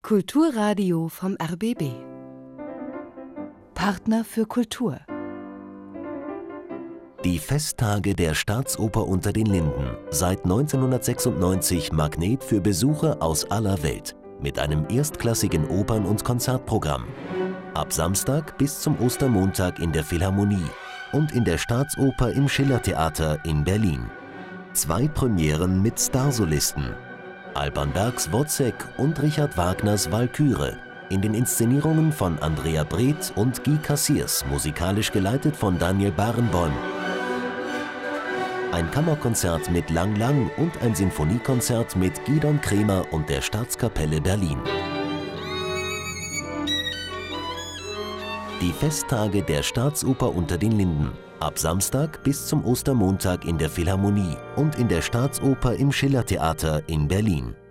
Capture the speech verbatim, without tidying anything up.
Kulturradio vom R B B. Partner für Kultur. Die Festtage der Staatsoper unter den Linden. Seit neunzehnhundertsechsundneunzig Magnet für Besucher aus aller Welt. Mit einem erstklassigen Opern- und Konzertprogramm. Ab Samstag bis zum Ostermontag in der Philharmonie und in der Staatsoper im Schillertheater in Berlin. Zwei Premieren mit Starsolisten. Alban Bergs Wozzeck und Richard Wagners Walküre. In den Inszenierungen von Andrea Breth und Guy Cassiers, musikalisch geleitet von Daniel Barenboim. Ein Kammerkonzert mit Lang Lang und ein Sinfoniekonzert mit Gidon Kremer und der Staatskapelle Berlin. Die Festtage der Staatsoper unter den Linden. Ab Samstag bis zum Ostermontag in der Philharmonie und in der Staatsoper im Schillertheater in Berlin.